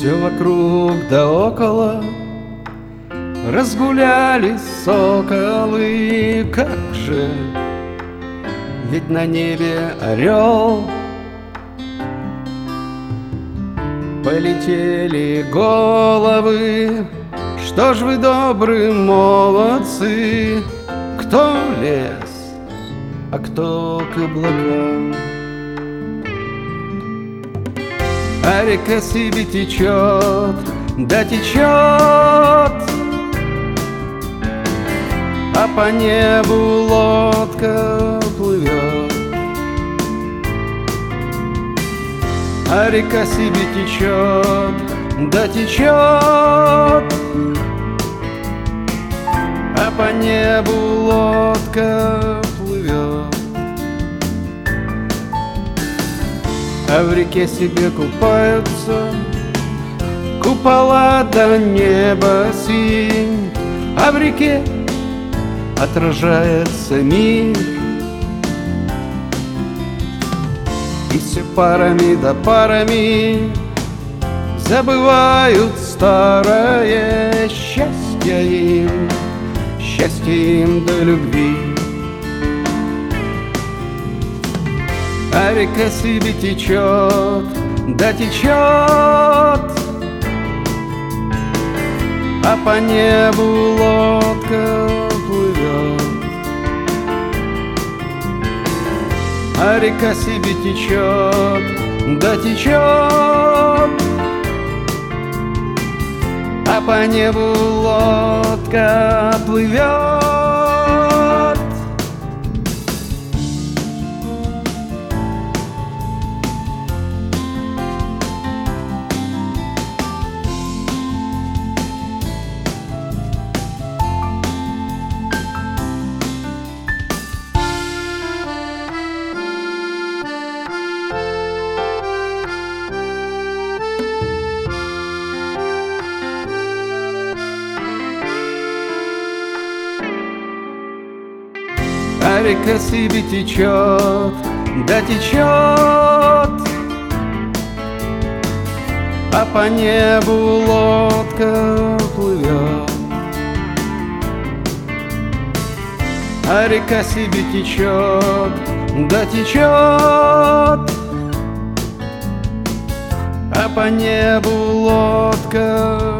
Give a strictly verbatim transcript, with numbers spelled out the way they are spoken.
Все вокруг да около разгулялись соколы. Как же, ведь на небе орел. Полетели головы, что ж вы добрые молодцы. Кто в лес, а кто к облакам. А река себе течет, да течет, а по небу лодка плывет. А река себе течет, да течет, а по небу лодка плывет. А в реке себе купаются купола до неба синь, а в реке отражается мир. И все парами да парами забывают старое счастье им, счастье им до любви. А река себе течет, да течет, а по небу лодка плывет. А река себе течет, да течет, а по небу лодка плывет. А река себе течет, да течет, а по небу лодка плывет. А река себе течет, да течет, а по небу лодка